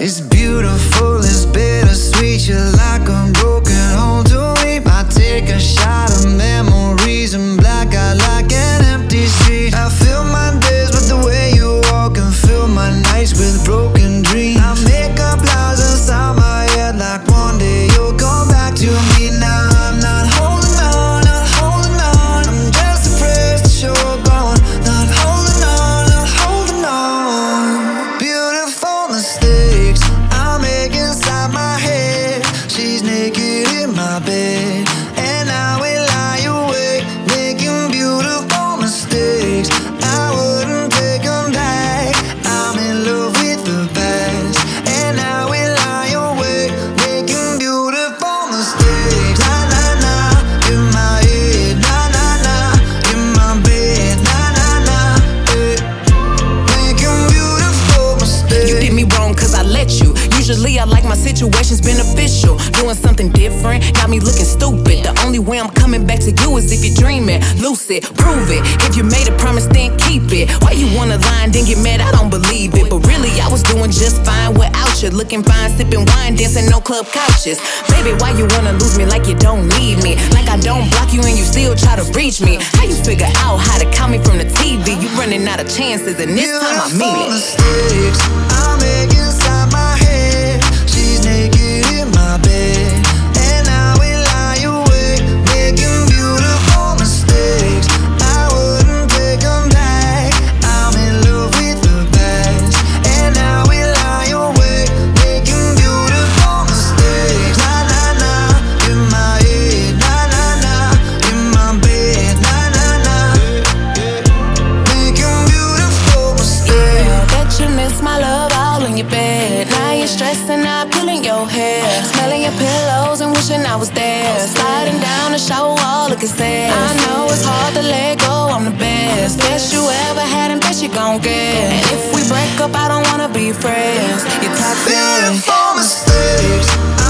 It's beautiful, it's bittersweet. You're like a broken home to me. I take a shot of memories and black out like an empty street. I fill my days with the way you walk and fill my nights with broken dreams. I make up lies inside my head like one day you'll come back to me. Now I'm not holding on, not holding on. I'm just afraid that you're gone. Not holding on, not holding on. Beautiful mistakes I make inside my head. She's naked in my bed and I will lie awake, making beautiful mistakes. I wouldn't take them back. I'm in love with the past and I will lie awake, making beautiful mistakes. Na na na, in my head. Na na na, in my bed. Na na na, making beautiful mistakes. You did me wrong cause I let you. Usually I like my situations beneficial. Doing something different got me looking stupid. The only way I'm coming back to you is if you're dreaming. Lucid, prove it. If you made a promise, then keep it. Why you wanna lie and then get mad? I don't believe it. But really, I was doing just fine without you. Looking fine, sipping wine, dancing on club couches. Baby, why you wanna lose me like you don't need me? Like I don't block you and you still try to reach me. How you figure out how to count me from the TV? You running out of chances and this time I mean it. Mistakes I make inside my head. She's naked in my bed and I will lie awake, making beautiful mistakes. I wouldn't take them back. I'm in love with the past and I will lie awake, making beautiful mistakes. Na na na, in my head. Na na na, in my bed. Na na na, making beautiful mistakes. Yeah, bet you miss my love all in your bed. Now you're stressing out, pulling your hair, smelling your pillows and wishing I was there. Sliding down the shower wall, looking sad. I know it's hard to let go, I'm the best. Best you ever had and best you gon' get. And if we break up, I don't wanna be friends. You're toxic. Beautiful mistakes